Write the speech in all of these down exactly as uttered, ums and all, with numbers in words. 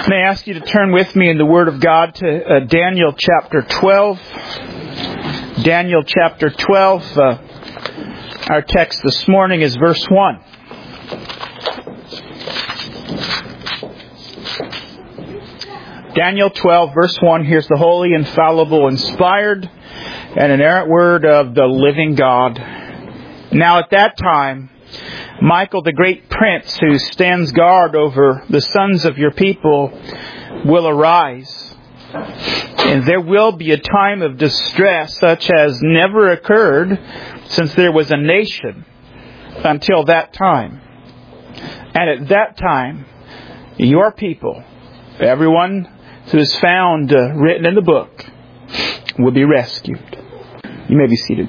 May I ask you to turn with me in the Word of God to uh, Daniel chapter twelve. Daniel chapter twelve. Uh, our text this morning is verse one. Daniel twelve, verse one. Here's the holy, infallible, inspired, and inerrant word of the living God. Now at that time, Michael, the great prince who stands guard over the sons of your people, will arise. And there will be a time of distress such as never occurred since there was a nation until that time. And at that time, your people, everyone who is found uh, written in the book, will be rescued. You may be seated.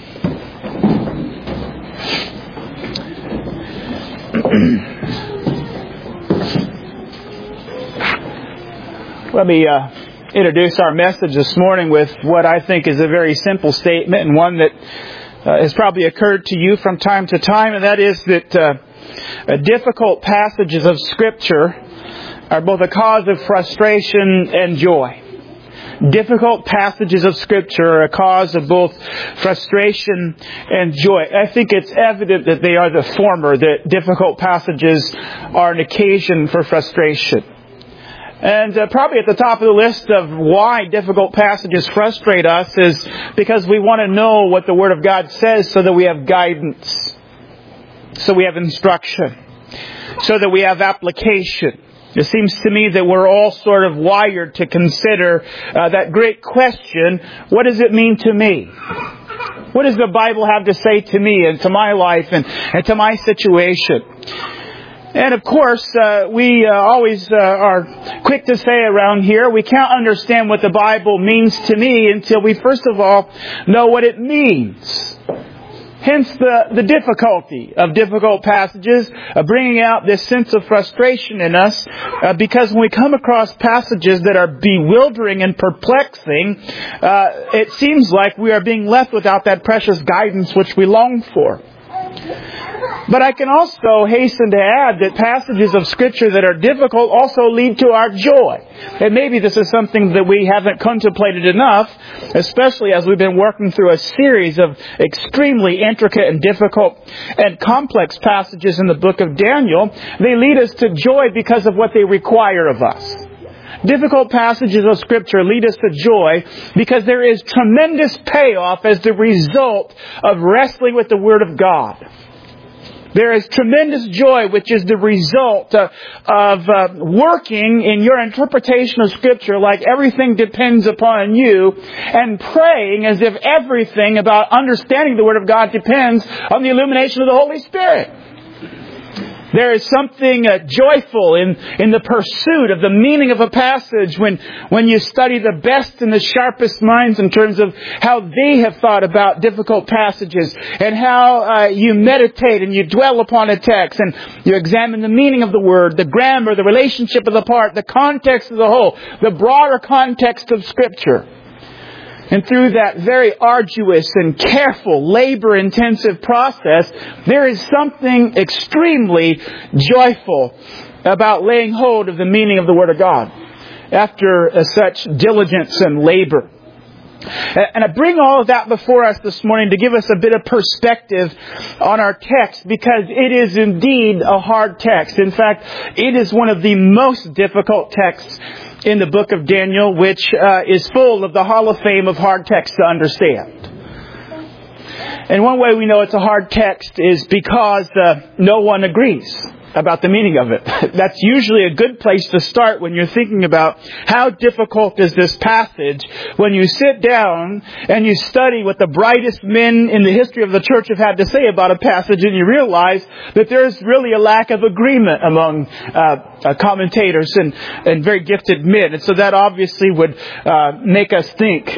Let me uh, introduce our message this morning with what I think is a very simple statement, and one that uh, has probably occurred to you from time to time, and that is that uh, uh, difficult passages of Scripture are both a cause of frustration and joy. Difficult passages of Scripture are a cause of both frustration and joy. I think it's evident that they are the former, that difficult passages are an occasion for frustration. And uh, probably at the top of the list of why difficult passages frustrate us is because we want to know what the Word of God says so that we have guidance, so we have instruction, so that we have application. It seems to me that we're all sort of wired to consider uh, that great question, what does it mean to me? What does the Bible have to say to me and to my life and, and to my situation? And of course, uh, we uh, always uh, are quick to say around here, we can't understand what the Bible means to me until we first of all know what it means. Hence the, the difficulty of difficult passages, uh, bringing out this sense of frustration in us, uh, because when we come across passages that are bewildering and perplexing, uh, it seems like we are being left without that precious guidance which we long for. But I can also hasten to add that passages of Scripture that are difficult also lead to our joy. And maybe this is something that we haven't contemplated enough, especially as we've been working through a series of extremely intricate and difficult and complex passages in the book of Daniel. They lead us to joy because of what they require of us. Difficult passages of Scripture lead us to joy because there is tremendous payoff as the result of wrestling with the Word of God. There is tremendous joy, which is the result uh, of uh, working in your interpretation of Scripture like everything depends upon you, and praying as if everything about understanding the Word of God depends on the illumination of the Holy Spirit. There is something uh, joyful in, in the pursuit of the meaning of a passage when, when you study the best and the sharpest minds in terms of how they have thought about difficult passages, and how uh, you meditate and you dwell upon a text and you examine the meaning of the word, the grammar, the relationship of the part, the context of the whole, the broader context of Scripture. And through that very arduous and careful, labor-intensive process, there is something extremely joyful about laying hold of the meaning of the Word of God after uh, such diligence and labor. And I bring all of that before us this morning to give us a bit of perspective on our text, because it is indeed a hard text. In fact, it is one of the most difficult texts in the book of Daniel, which uh, is full of the Hall of Fame of hard texts to understand. And one way we know it's a hard text is because uh, no one agrees about the meaning of it. That's usually a good place to start when you're thinking about how difficult is this passage. When you sit down and you study what the brightest men in the history of the church have had to say about a passage, and you realize that there's really a lack of agreement among uh, uh, commentators and, and very gifted men. And so that obviously would uh, make us think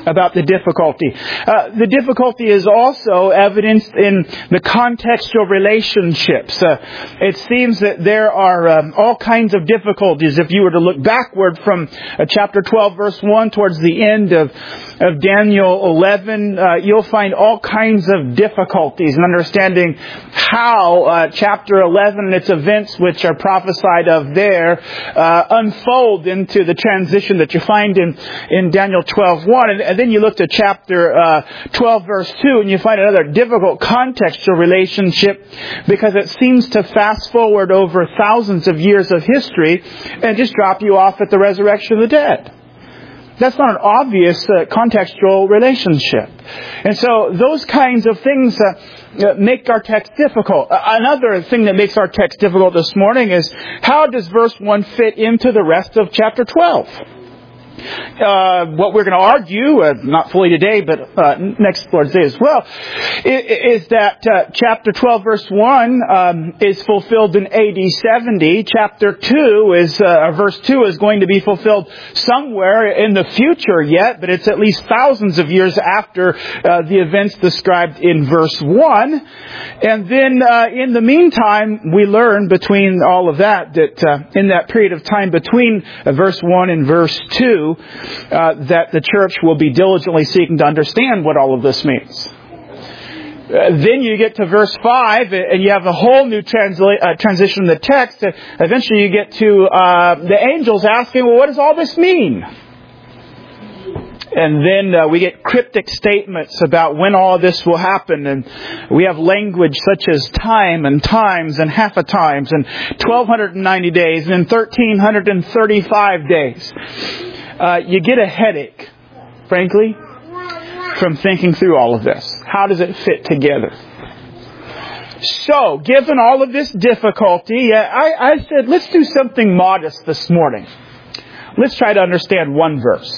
about the difficulty. Uh, the difficulty is also evidenced in the contextual relationships. Uh, it seems that there are um, all kinds of difficulties. If you were to look backward from uh, chapter twelve, verse one, towards the end of, of Daniel eleven, uh, you'll find all kinds of difficulties in understanding how uh, chapter eleven and its events, which are prophesied of there, uh, unfold into the transition that you find in, in Daniel twelve one. And, and then you look to chapter uh, twelve, verse two, and you find another difficult contextual relationship, because it seems to fast forward over thousands of years of history and just drop you off at the resurrection of the dead. That's not an obvious uh, contextual relationship. And so those kinds of things uh, make our text difficult. Uh, another thing that makes our text difficult this morning is, how does verse one fit into the rest of chapter twelve? Uh, what we're going to argue, uh, not fully today, but uh, next Lord's Day as well, is, is that uh, chapter twelve, verse one, um, is fulfilled in A D seventy. Chapter two is, uh, verse two is going to be fulfilled somewhere in the future yet, but it's at least thousands of years after uh, the events described in verse one. And then, uh, in the meantime, we learn between all of that, that uh, in that period of time between uh, verse one and verse two, Uh, that the church will be diligently seeking to understand what all of this means. Uh, then you get to verse five, and you have a whole new transla- uh, transition in the text. Uh, eventually you get to uh, the angels asking, well, what does all this mean? And then uh, we get cryptic statements about when all this will happen. And we have language such as time and times and half a times and twelve ninety days and thirteen thirty-five days. Uh, you get a headache, frankly, from thinking through all of this. How does it fit together? So, given all of this difficulty, I, I said, let's do something modest this morning. Let's try to understand one verse.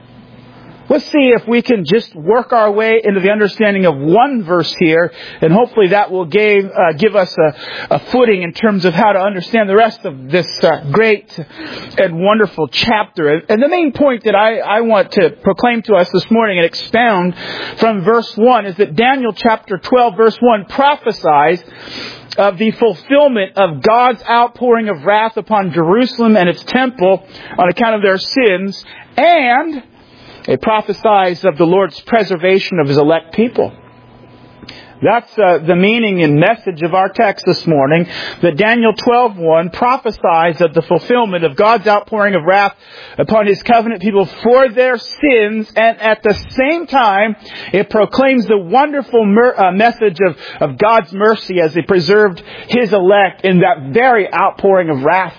Let's see if we can just work our way into the understanding of one verse here, and hopefully that will give, uh, give us a, a footing in terms of how to understand the rest of this uh, great and wonderful chapter. And the main point that I, I want to proclaim to us this morning and expound from verse one is that Daniel chapter twelve, verse one prophesies of the fulfillment of God's outpouring of wrath upon Jerusalem and its temple on account of their sins, and it prophesies of the Lord's preservation of His elect people. That's uh, the meaning and message of our text this morning, that Daniel twelve one prophesies of the fulfillment of God's outpouring of wrath upon His covenant people for their sins, and at the same time, it proclaims the wonderful mer- uh, message of, of God's mercy as He preserved His elect in that very outpouring of wrath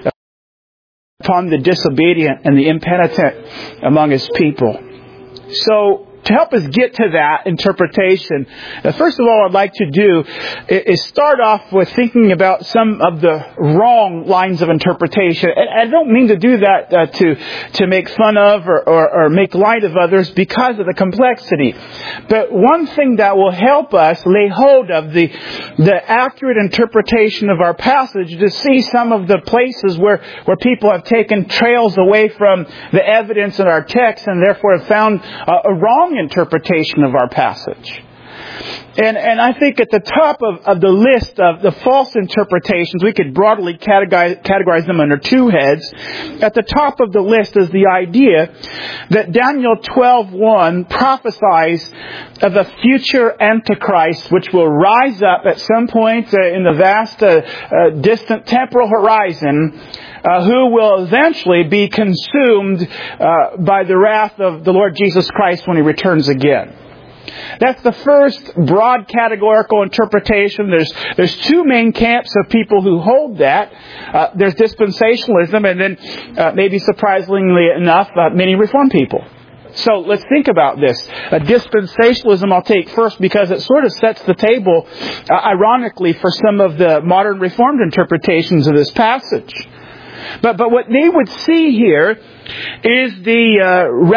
upon the disobedient and the impenitent among His people. So, to help us get to that interpretation, uh, first of all, I'd like to do is start off with thinking about some of the wrong lines of interpretation. And I don't mean to do that uh, to to make fun of or, or, or make light of others because of the complexity. But one thing that will help us lay hold of the the accurate interpretation of our passage, to see some of the places where, where people have taken trails away from the evidence in our text and therefore have found uh, a wrong interpretation of our passage. And and I think at the top of, of the list of the false interpretations, we could broadly categorize, categorize them under two heads. At the top of the list is the idea that Daniel twelve one prophesies of a future Antichrist which will rise up at some point uh, in the vast, uh, uh, distant temporal horizon, Uh, who will eventually be consumed uh, by the wrath of the Lord Jesus Christ when He returns again. That's the first broad categorical interpretation. There's there's two main camps of people who hold that. Uh, there's dispensationalism, and then uh, maybe surprisingly enough, uh, many Reformed people. So let's think about this. Uh, dispensationalism I'll take first because it sort of sets the table, uh, ironically, for some of the modern Reformed interpretations of this passage. But but what they would see here is the uh,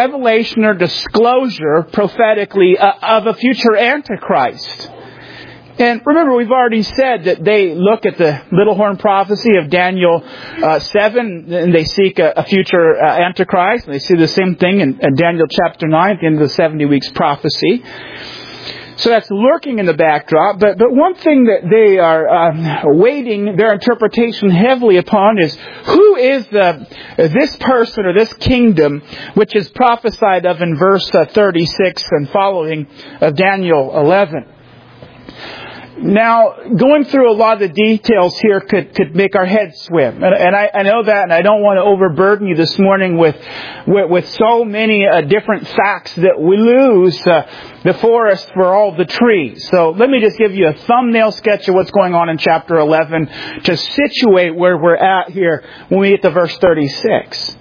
revelation or disclosure prophetically uh, of a future Antichrist. And remember, we've already said that they look at the little horn prophecy of Daniel uh, seven, and they seek a, a future uh, Antichrist. And they see the same thing in, in Daniel chapter nine, at the end of the seventy weeks prophecy. So that's lurking in the backdrop. But but one thing that they are um, weighting their interpretation heavily upon is, who is the this person or this kingdom which is prophesied of in verse uh, thirty-six and following of Daniel eleven. Now, going through a lot of the details here could, could make our heads swim. And, and I, I know that, and I don't want to overburden you this morning with with, with so many uh, different facts that we lose uh, the forest for all the trees. So let me just give you a thumbnail sketch of what's going on in chapter eleven to situate where we're at here when we get to verse thirty-six.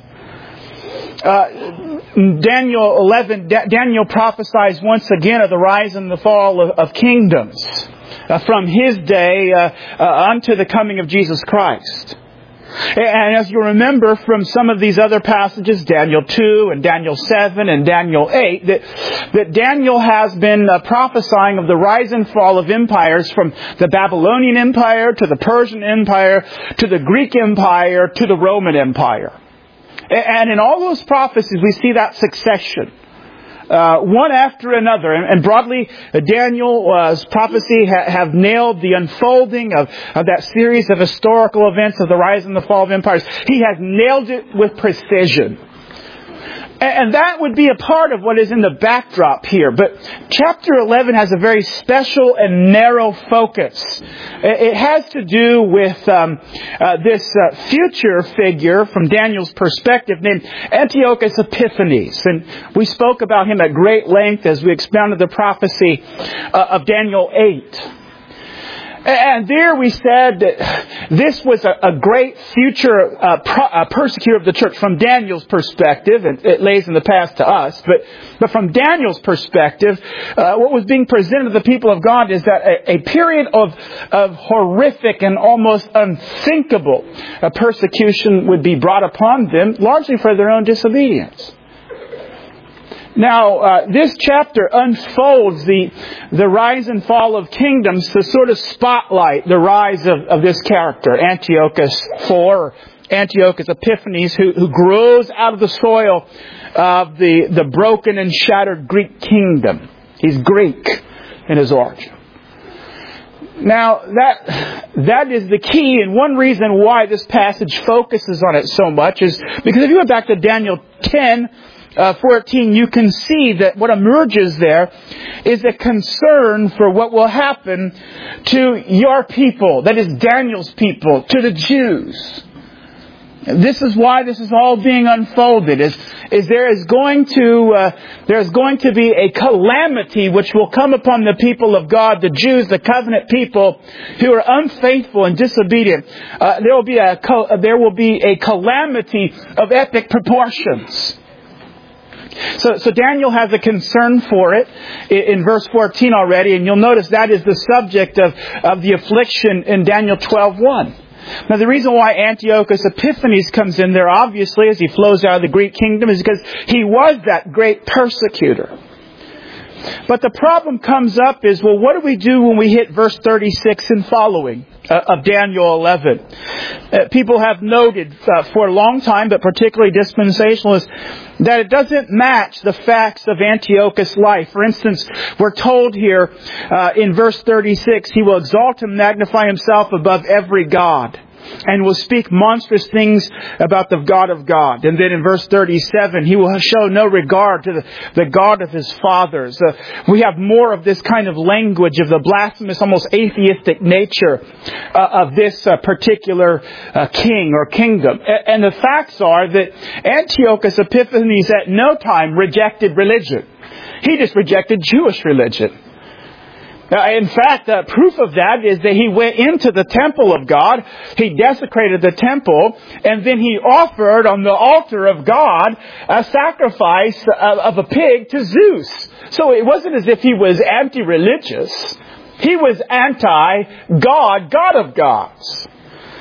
Uh, Daniel eleven, Da- Daniel prophesies once again of the rise and the fall of, of kingdoms. Uh, from his day uh, uh, unto the coming of Jesus Christ. And as you remember from some of these other passages, Daniel two and Daniel seven and Daniel eight, that, that Daniel has been uh, prophesying of the rise and fall of empires, from the Babylonian Empire to the Persian Empire to the Greek Empire to the Roman Empire. And in all those prophecies we see that succession. Uh, one after another. And, and broadly, uh, Daniel's uh, prophecy ha- have nailed the unfolding of, of that series of historical events of the rise and the fall of empires. He has nailed it with precision. And that would be a part of what is in the backdrop here. But chapter eleven has a very special and narrow focus. It has to do with um, uh, this uh, future figure from Daniel's perspective named Antiochus Epiphanes. And we spoke about him at great length as we expounded the prophecy uh, of Daniel eight. And there we said that this was a, a great future uh, pro, uh, persecutor of the church from Daniel's perspective. And it lays in the past to us. But, but from Daniel's perspective, uh, what was being presented to the people of God is that a, a period of, of horrific and almost unthinkable uh, persecution would be brought upon them, largely for their own disobedience. Now, uh, this chapter unfolds the the rise and fall of kingdoms to sort of spotlight the rise of, of this character, Antiochus the fourth, Antiochus Epiphanes, who, who grows out of the soil of the, the broken and shattered Greek kingdom. He's Greek in his origin. Now, that that is the key, and one reason why this passage focuses on it so much is because if you go back to Daniel ten, Uh, fourteen, you can see that what emerges there is a concern for what will happen to your people, that is Daniel's people, to the Jews. This is why this is all being unfolded, is, is there is going to, uh, there's going to be a calamity which will come upon the people of God, the Jews, the covenant people, who are unfaithful and disobedient. Uh, there will be a, there will be a calamity of epic proportions. So, so Daniel has a concern for it in, in verse fourteen already, and you'll notice that is the subject of, of the affliction in Daniel twelve one. Now, the reason why Antiochus Epiphanes comes in there, obviously, as he flows out of the Greek kingdom, is because he was that great persecutor. But the problem comes up is, well, what do we do when we hit verse thirty-six and following uh, of Daniel eleven? Uh, people have noted uh, for a long time, but particularly dispensationalists, that it doesn't match the facts of Antiochus' life. For instance, we're told here uh, in verse thirty-six, he will exalt and magnify himself above every god, and will speak monstrous things about the God of God. And then in verse thirty-seven, he will show no regard to the, the God of his fathers. Uh, we have more of this kind of language of the blasphemous, almost atheistic nature uh, of this uh, particular uh, king or kingdom. A- and the facts are that Antiochus Epiphanes at no time rejected religion. He just rejected Jewish religion. Now, in fact, uh, proof of that is that he went into the temple of God, he desecrated the temple, and then he offered on the altar of God a sacrifice of, of a pig to Zeus. So it wasn't as if he was anti-religious. He was anti-God, God of gods.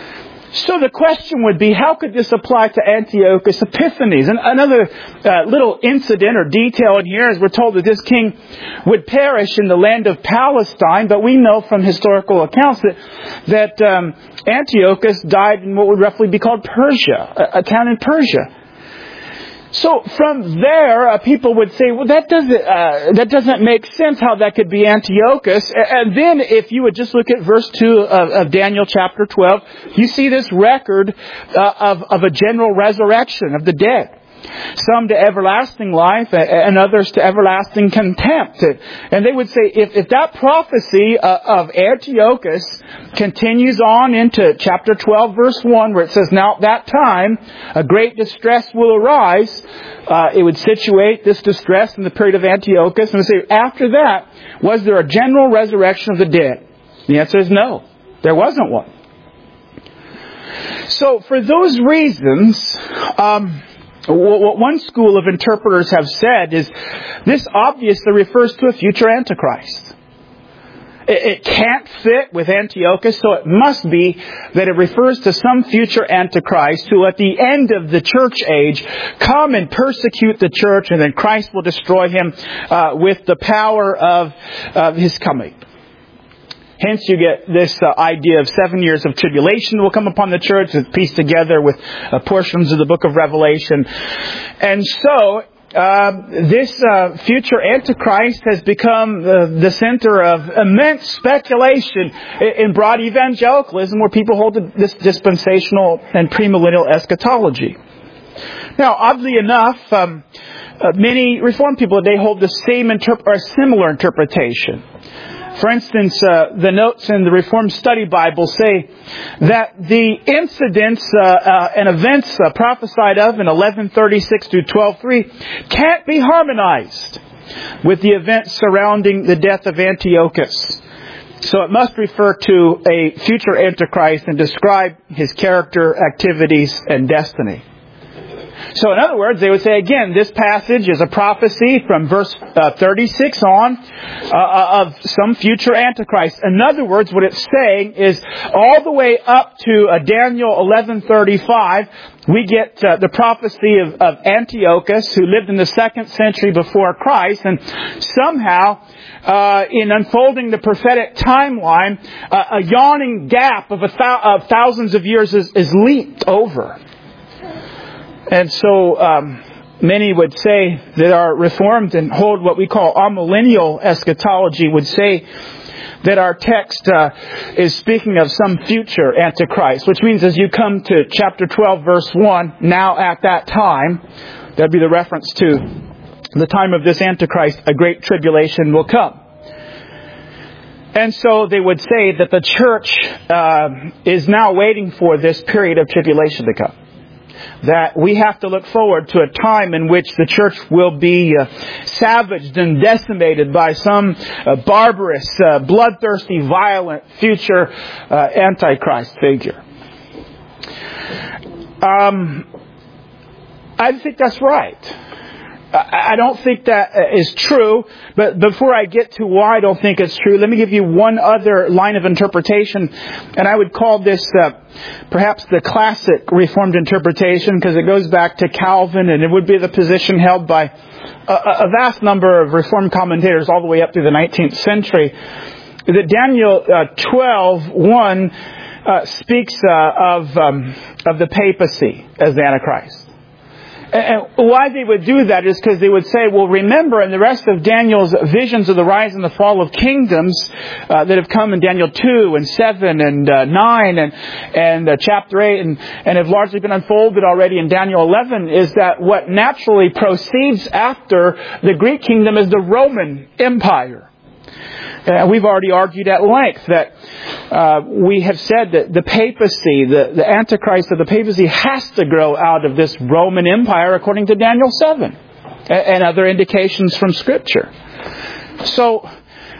So the question would be, how could this apply to Antiochus Epiphanes? And another uh, little incident or detail in here is we're told that this king would perish in the land of Palestine, but we know from historical accounts that that um, Antiochus died in what would roughly be called Persia, a, a town in Persia. So from there, uh, people would say, well, that doesn't uh, that doesn't make sense how that could be Antiochus. And then if you would just look at verse two of, of Daniel chapter twelve, you see this record uh, of, of a general resurrection of the dead. Some to everlasting life and others to everlasting contempt. And they would say, if, if that prophecy of Antiochus continues on into chapter twelve, verse one, where it says, now at that time a great distress will arise, uh, it would situate this distress in the period of Antiochus. And would say, after that, was there a general resurrection of the dead? The answer is no. There wasn't one. So for those reasons, um, what one school of interpreters have said is this obviously refers to a future Antichrist. It can't fit with Antiochus, so it must be that it refers to some future Antichrist who at the end of the church age come and persecute the church, and then Christ will destroy him uh, with the power of, of his coming. Hence you get this uh, idea of seven years of tribulation will come upon the church. It's pieced together with uh, portions of the book of Revelation. And so uh, this uh, future Antichrist has become uh, the center of immense speculation in broad evangelicalism, where people hold this dispensational and premillennial eschatology. Now, oddly enough, um, uh, many Reformed people today hold the same interp- or similar interpretation. For instance, uh, the notes in the Reformed Study Bible say that the incidents uh, uh, and events uh, prophesied of in eleven thirty-six through twelve three can't be harmonized with the events surrounding the death of Antiochus. So it must refer to a future Antichrist and describe his character, activities, and destiny. So in other words, they would say, again, this passage is a prophecy from verse uh, thirty-six on uh, of some future Antichrist. In other words, what it's saying is all the way up to uh, Daniel eleven thirty-five, we get uh, the prophecy of, of Antiochus, who lived in the second century before Christ. And somehow, uh, in unfolding the prophetic timeline, uh, a yawning gap of, a thou- of thousands of years is, is leaped over. And so um, many would say that are Reformed and hold what we call amillennial eschatology would say that our text uh, is speaking of some future Antichrist, which means as you come to chapter twelve, verse one, now at that time, that'd be the reference to the time of this Antichrist, a great tribulation will come. And so they would say that the church uh, is now waiting for this period of tribulation to come. That we have to look forward to a time in which the church will be uh, savaged and decimated by some uh, barbarous, uh, bloodthirsty, violent future uh, Antichrist figure. Um, I think that's right. I don't think that is true, but before I get to why I don't think it's true, let me give you one other line of interpretation, and I would call this uh, perhaps the classic Reformed interpretation, because it goes back to Calvin, and it would be the position held by a, a vast number of Reformed commentators all the way up through the nineteenth century, that Daniel uh, twelve one uh, speaks uh, of, um, of the papacy as the Antichrist. And why they would do that is because they would say, well, remember in the rest of Daniel's visions of the rise and the fall of kingdoms uh, that have come in Daniel two and seven and uh, nine and and uh, chapter eight and, and have largely been unfolded already in Daniel eleven, is that what naturally proceeds after the Greek kingdom is the Roman Empire. Uh, we've already argued at length that uh, we have said that the papacy, the, the Antichrist of the papacy, has to grow out of this Roman Empire according to Daniel seven and, and other indications from Scripture. So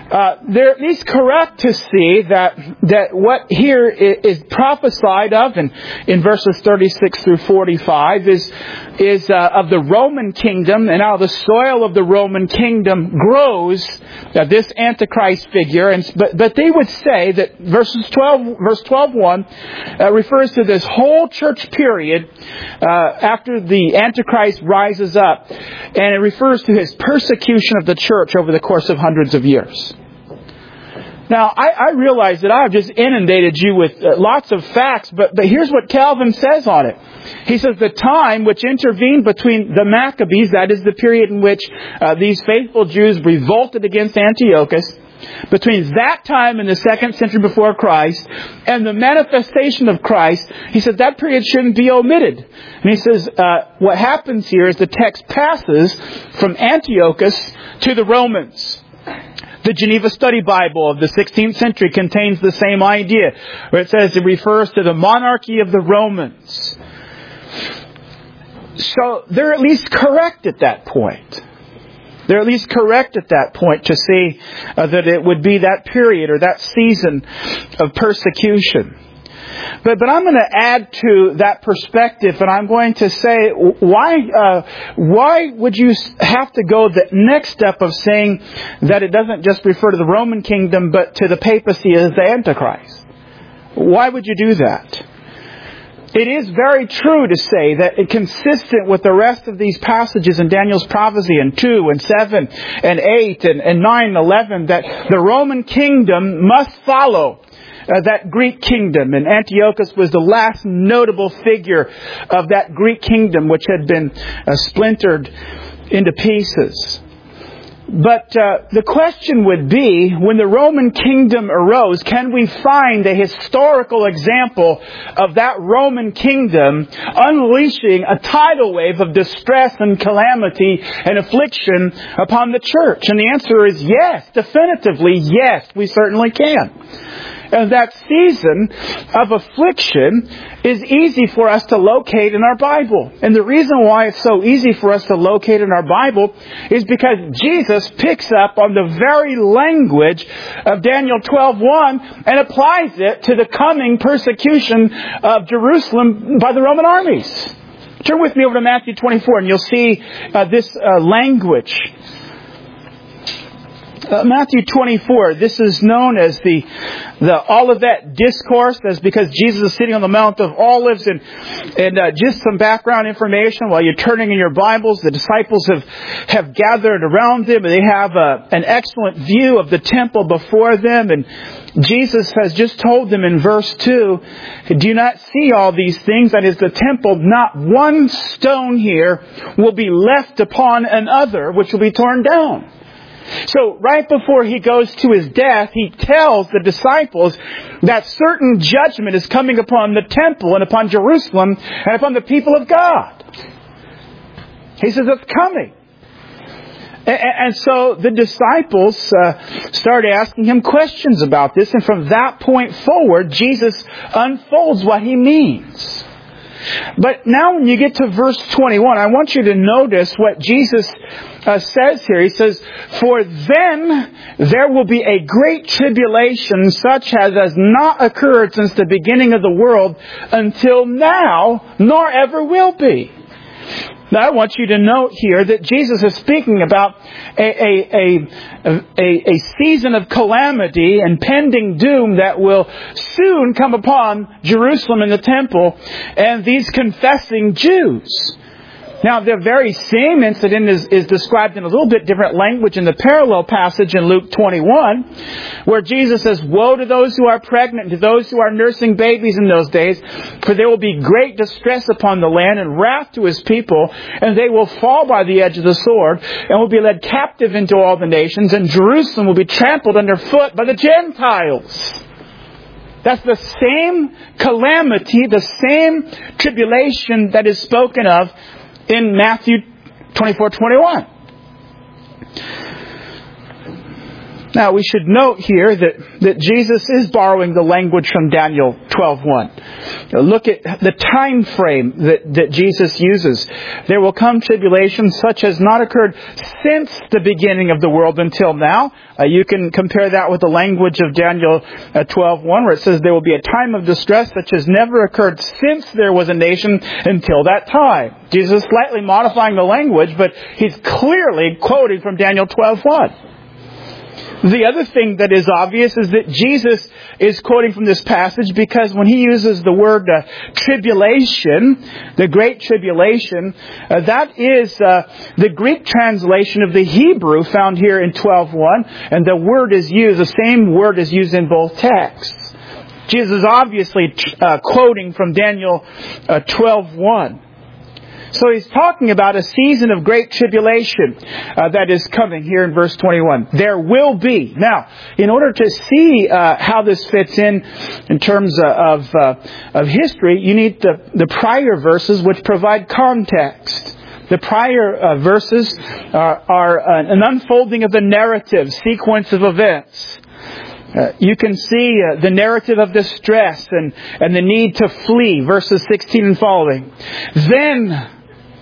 Uh, they're at least correct to see that that what here is, is prophesied of in, in verses thirty-six through forty-five is is uh, of the Roman kingdom, and how the soil of the Roman kingdom grows uh, this Antichrist figure. And but but they would say that verses twelve, verse twelve one uh, refers to this whole church period uh, after the Antichrist rises up, and it refers to his persecution of the church over the course of hundreds of years. Now, I, I realize that I've just inundated you with uh, lots of facts, but, but here's what Calvin says on it. He says, the time which intervened between the Maccabees, that is the period in which uh, these faithful Jews revolted against Antiochus, between that time in the second century before Christ and the manifestation of Christ, he says that period shouldn't be omitted. And he says, uh, what happens here is the text passes from Antiochus to the Romans. The Geneva Study Bible of the sixteenth century contains the same idea, where it says it refers to the monarchy of the Romans. So they're at least correct at that point. They're at least correct at that point to see uh, that it would be that period or that season of persecution. But but I'm going to add to that perspective, and I'm going to say, why uh, why would you have to go the next step of saying that it doesn't just refer to the Roman kingdom, but to the papacy as the Antichrist? Why would you do that? It is very true to say that it consistent with the rest of these passages in Daniel's prophecy in two and seven and eight and, and nine and eleven that the Roman kingdom must follow Uh, that Greek kingdom, and Antiochus was the last notable figure of that Greek kingdom which had been uh, splintered into pieces. But uh, the question would be, when the Roman kingdom arose, can we find a historical example of that Roman kingdom unleashing a tidal wave of distress and calamity and affliction upon the church? And the answer is yes, definitively yes, we certainly can. And that season of affliction is easy for us to locate in our Bible. And the reason why it's so easy for us to locate in our Bible is because Jesus picks up on the very language of Daniel twelve one and applies it to the coming persecution of Jerusalem by the Roman armies. Turn with me over to Matthew twenty-four and you'll see uh, this uh, language. Uh, Matthew twenty-four, this is known as the the Olivet Discourse. That's because Jesus is sitting on the Mount of Olives. And and uh, just some background information while you're turning in your Bibles, the disciples have, have gathered around them, and they have a, an excellent view of the temple before them. And Jesus has just told them in verse two, do you not see all these things? That is the temple, not one stone here will be left upon another, which will be torn down. So right before he goes to his death, he tells the disciples that certain judgment is coming upon the temple and upon Jerusalem and upon the people of God. He says it's coming. And so the disciples uh, start asking him questions about this. And from that point forward, Jesus unfolds what he means. But now when you get to verse twenty-one, I want you to notice what Jesus uh, says here. He says, for then there will be a great tribulation such as has not occurred since the beginning of the world until now, nor ever will be. Now I want you to note here that Jesus is speaking about a, a, a, a, a season of calamity and pending doom that will soon come upon Jerusalem and the temple and these confessing Jews. Now, the very same incident is, is described in a little bit different language in the parallel passage in Luke twenty-one, where Jesus says, woe to those who are pregnant, to those who are nursing babies in those days, for there will be great distress upon the land and wrath to his people, and they will fall by the edge of the sword, and will be led captive into all the nations, and Jerusalem will be trampled underfoot by the Gentiles. That's the same calamity, the same tribulation that is spoken of in Matthew twenty-four twenty-one. Now, we should note here that, that Jesus is borrowing the language from Daniel twelve one. Look at the time frame that, that Jesus uses. There will come tribulation such as not occurred since the beginning of the world until now. Uh, you can compare that with the language of Daniel uh, twelve one, where it says there will be a time of distress such as never occurred since there was a nation until that time. Jesus is slightly modifying the language, but he's clearly quoting from Daniel twelve one. The other thing that is obvious is that Jesus is quoting from this passage because when he uses the word uh, tribulation, the Great Tribulation, uh, that is uh, the Greek translation of the Hebrew found here in twelve one, and the word is used, the same word is used in both texts. Jesus is obviously uh, quoting from Daniel uh, twelve one. So he's talking about a season of great tribulation uh, that is coming here in verse twenty-one. There will be. Now, in order to see uh, how this fits in in terms of uh, of history, you need the, the prior verses which provide context. The prior uh, verses are, are an unfolding of the narrative, sequence of events. Uh, you can see uh, the narrative of distress and, and the need to flee, verses sixteen and following. Then...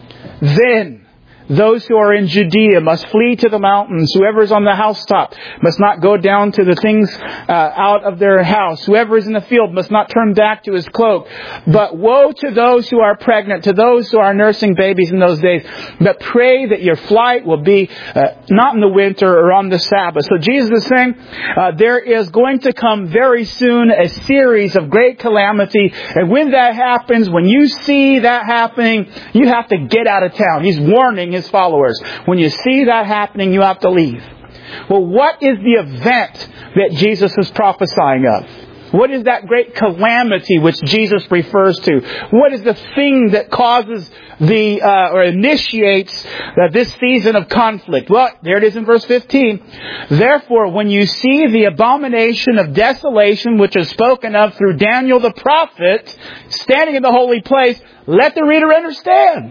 Then those who are in Judea must flee to the mountains. Whoever is on the housetop must not go down to the things uh, out of their house. Whoever is in the field must not turn back to his cloak. But woe to those who are pregnant, to those who are nursing babies in those days. But pray that your flight will be uh, not in the winter or on the Sabbath. So Jesus is saying uh, there is going to come very soon a series of great calamity. And when that happens, when you see that happening, you have to get out of town. He's warning his followers. When you see that happening, you have to leave. Well, what is the event that Jesus is prophesying of? What is that great calamity which Jesus refers to? What is the thing that causes the, uh, or initiates uh, this season of conflict? Well, there it is in verse fifteen. Therefore, when you see the abomination of desolation which is spoken of through Daniel the prophet, standing in the holy place, let the reader understand.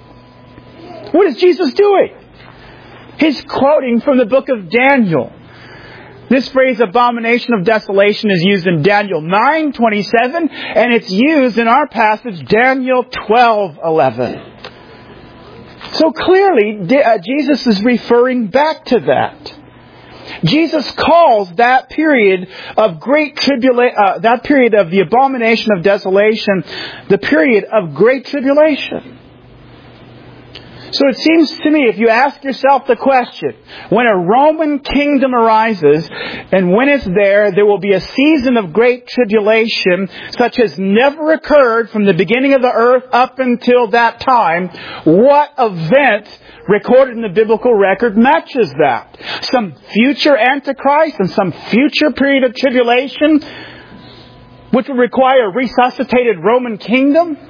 What is Jesus doing? He's quoting from the book of Daniel. This phrase, abomination of desolation, is used in Daniel nine twenty-seven, and it's used in our passage, Daniel twelve eleven. So clearly, Jesus is referring back to that. Jesus calls that period of great tribulation, uh, that period of the abomination of desolation, the period of great tribulation. So it seems to me, if you ask yourself the question, when a Roman kingdom arises, and when it's there, there will be a season of great tribulation, such as never occurred from the beginning of the earth up until that time, what event recorded in the biblical record matches that? Some future Antichrist and some future period of tribulation, which would require a resuscitated Roman kingdom?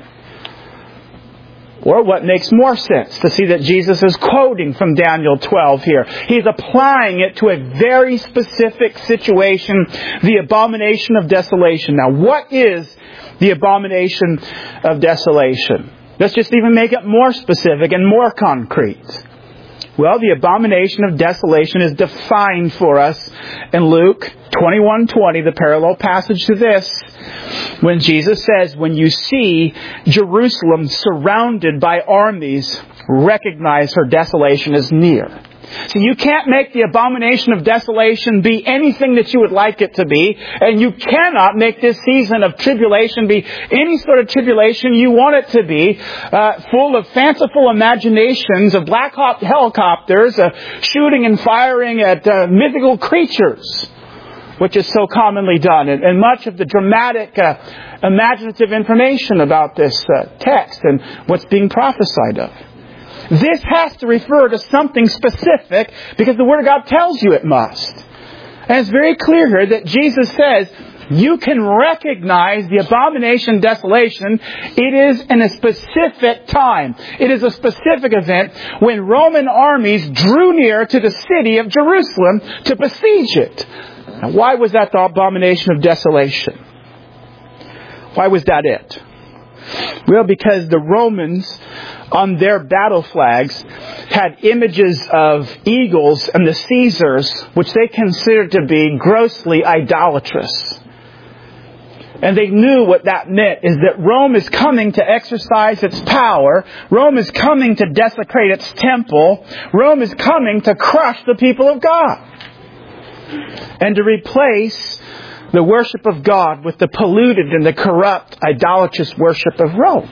Or what makes more sense to see that Jesus is quoting from Daniel twelve here. He's applying it to a very specific situation, the abomination of desolation. Now, what is the abomination of desolation? Let's just even make it more specific and more concrete. Well, the abomination of desolation is defined for us in Luke twenty-one twenty, the parallel passage to this, when Jesus says, when you see Jerusalem surrounded by armies, recognize her desolation is near. So you can't make the abomination of desolation be anything that you would like it to be, and you cannot make this season of tribulation be any sort of tribulation you want it to be, uh, full of fanciful imaginations of Black Hawk helicopters uh, shooting and firing at uh, mythical creatures, which is so commonly done. And, and much of the dramatic, uh, imaginative information about this uh, text and what's being prophesied of. This has to refer to something specific because the Word of God tells you it must. And it's very clear here that Jesus says you can recognize the abomination, desolation. It is in a specific time. It is a specific event when Roman armies drew near to the city of Jerusalem to besiege it. Now, why was that the abomination of desolation? Why was that it? Well, because the Romans, on their battle flags, had images of eagles and the Caesars, which they considered to be grossly idolatrous. And they knew what that meant, is that Rome is coming to exercise its power. Rome is coming to desecrate its temple. Rome is coming to crush the people of God. And to replace the worship of God with the polluted and the corrupt, idolatrous worship of Rome.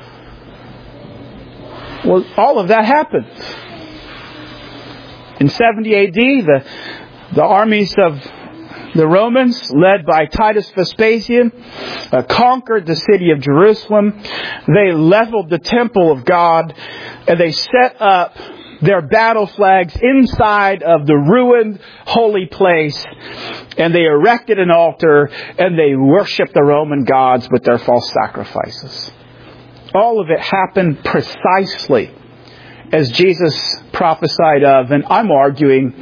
Well, all of that happened. In seventy A D, the, the armies of the Romans, led by Titus Vespasian, uh, conquered the city of Jerusalem. They leveled the temple of God, and they set up their battle flags inside of the ruined holy place. And they erected an altar, and they worshiped the Roman gods with their false sacrifices. All of it happened precisely as Jesus prophesied of, and I'm arguing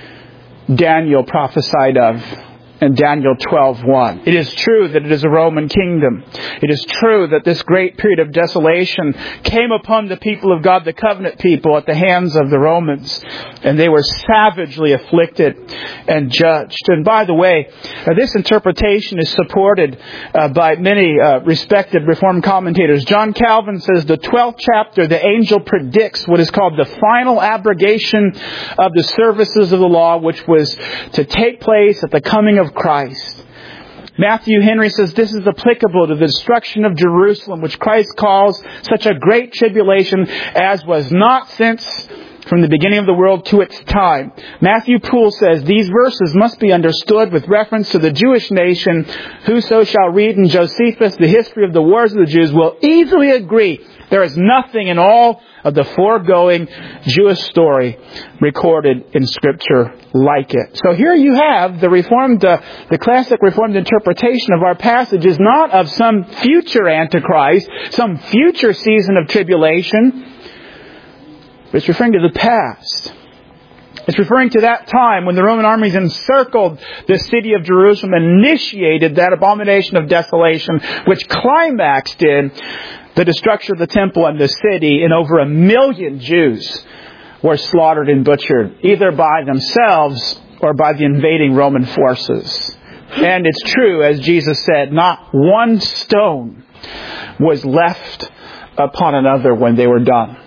Daniel prophesied of in Daniel twelve one. It is true that it is a Roman kingdom. It is true that this great period of desolation came upon the people of God, the covenant people, at the hands of the Romans. And they were savagely afflicted and judged. And by the way, uh, this interpretation is supported uh, by many uh, respected Reformed commentators. John Calvin says the twelfth chapter, the angel predicts what is called the final abrogation of the services of the law, which was to take place at the coming of Christ. Matthew Henry says this is applicable to the destruction of Jerusalem, which Christ calls such a great tribulation as was not since from the beginning of the world to its time. Matthew Poole says these verses must be understood with reference to the Jewish nation. Whoso shall read in Josephus the history of the wars of the Jews will easily agree there is nothing in all of the foregoing Jewish story recorded in Scripture like it. So here you have the Reformed, uh, the classic Reformed interpretation of our passage is not of some future Antichrist, some future season of tribulation. It's referring to the past. It's referring to that time when the Roman armies encircled the city of Jerusalem and initiated that abomination of desolation, which climaxed in the destruction of the temple and the city, and over a million Jews were slaughtered and butchered, either by themselves or by the invading Roman forces. And it's true, as Jesus said, not one stone was left upon another when they were done.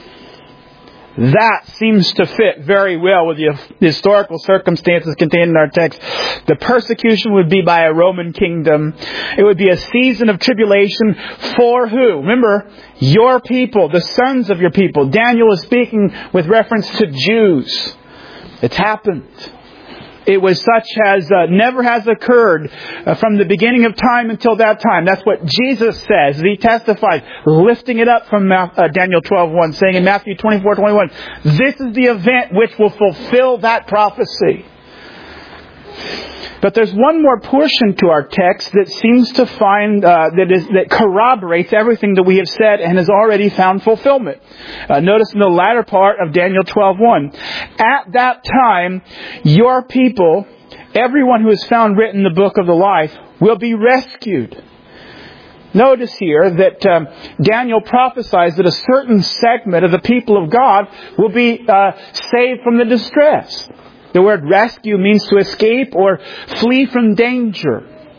That seems to fit very well with the historical circumstances contained in our text. The persecution would be by a Roman kingdom. It would be a season of tribulation for who? Remember, your people, the sons of your people. Daniel is speaking with reference to Jews. It's happened. It was such as uh, never has occurred uh, from the beginning of time until that time. That's what Jesus says. He testifies, lifting it up from uh, Daniel twelve one, saying in Matthew twenty-four twenty-one, this is the event which will fulfill that prophecy. But there's one more portion to our text that seems to find, uh, that is that corroborates everything that we have said and has already found fulfillment. Uh, notice in the latter part of Daniel twelve one. At that time, your people, everyone who is found written in the book of the life, will be rescued. Notice here that um, Daniel prophesies that a certain segment of the people of God will be uh, saved from the distress. The word rescue means to escape or flee from danger.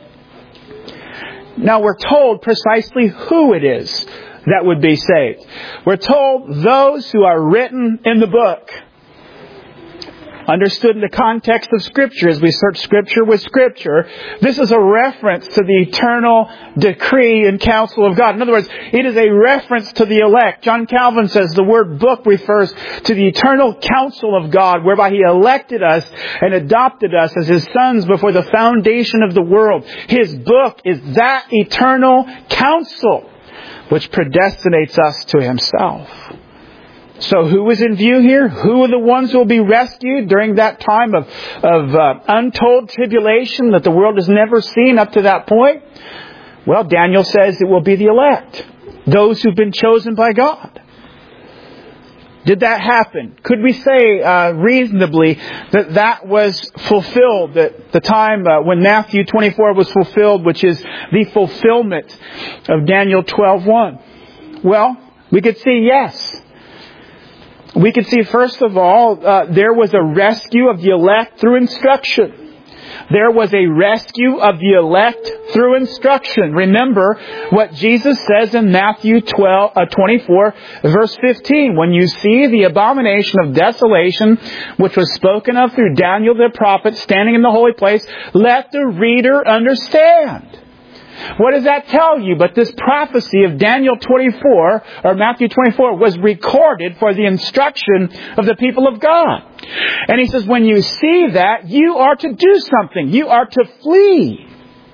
Now we're told precisely who it is that would be saved. We're told those who are written in the book. Understood in the context of Scripture, as we search Scripture with Scripture, this is a reference to the eternal decree and counsel of God. In other words, it is a reference to the elect. John Calvin says the word book refers to the eternal counsel of God, whereby He elected us and adopted us as His sons before the foundation of the world. His book is that eternal counsel which predestinates us to Himself. So who is in view here? Who are the ones who will be rescued during that time of, of uh, untold tribulation that the world has never seen up to that point? Well, Daniel says it will be the elect. Those who've been chosen by God. Did that happen? Could we say uh, reasonably that that was fulfilled at the time uh, when Matthew twenty-four was fulfilled, which is the fulfillment of Daniel twelve one? Well, we could see yes. We could see, first of all, uh, there was a rescue of the elect through instruction. There was a rescue of the elect through instruction. Remember what Jesus says in Matthew twelve, uh, twenty-four, verse fifteen. When you see the abomination of desolation, which was spoken of through Daniel the prophet standing in the holy place, let the reader understand. What does that tell you? But this prophecy of Daniel twenty-four, or Matthew twenty-four, was recorded for the instruction of the people of God. And he says, when you see that, you are to do something. You are to flee.